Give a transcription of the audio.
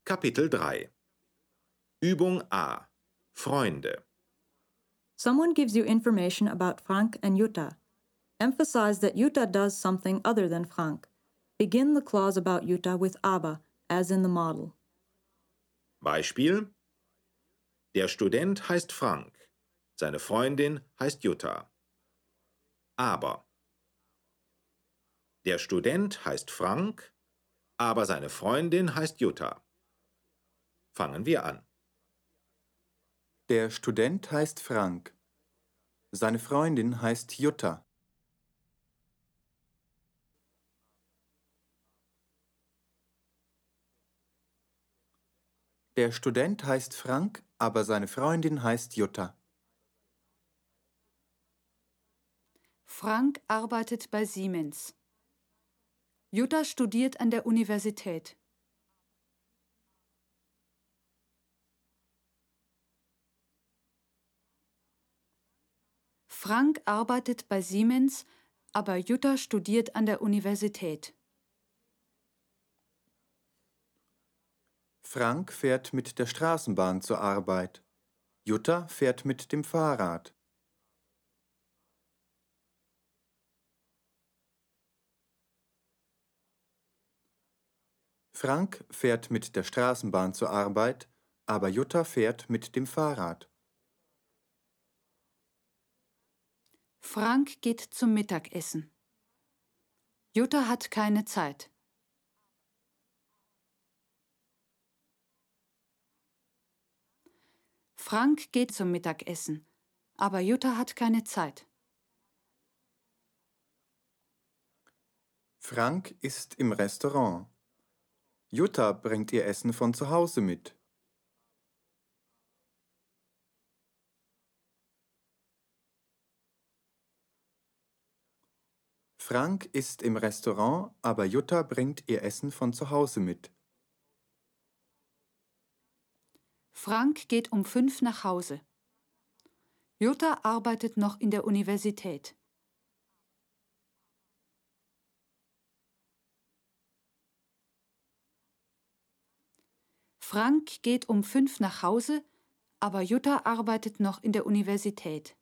Kapitel 3 Übung A Freunde Someone gives you information about Frank and Jutta. Emphasize that Jutta does something other than Frank. Begin the clause about Jutta with aber, as in the model. Beispiel Der Student heißt Frank, seine Freundin heißt Jutta. Aber Der Student heißt Frank, aber seine Freundin heißt Jutta. Fangen wir an. Der Student heißt Frank. Seine Freundin heißt Jutta. Der Student heißt Frank, aber seine Freundin heißt Jutta. Frank arbeitet bei Siemens. Jutta studiert an der Universität. Frank arbeitet bei Siemens, aber Jutta studiert an der Universität. Frank fährt mit der Straßenbahn zur Arbeit. Jutta fährt mit dem Fahrrad. Frank fährt mit der Straßenbahn zur Arbeit, aber Jutta fährt mit dem Fahrrad. Frank geht zum Mittagessen. Jutta hat keine Zeit. Frank geht zum Mittagessen, aber Jutta hat keine Zeit. Frank ist im Restaurant. Jutta bringt ihr Essen von zu Hause mit. Frank ist im Restaurant, aber Jutta bringt ihr Essen von zu Hause mit. Frank geht um 5 nach Hause. Jutta arbeitet noch in der Universität. Frank geht um 5 nach Hause, aber Jutta arbeitet noch in der Universität.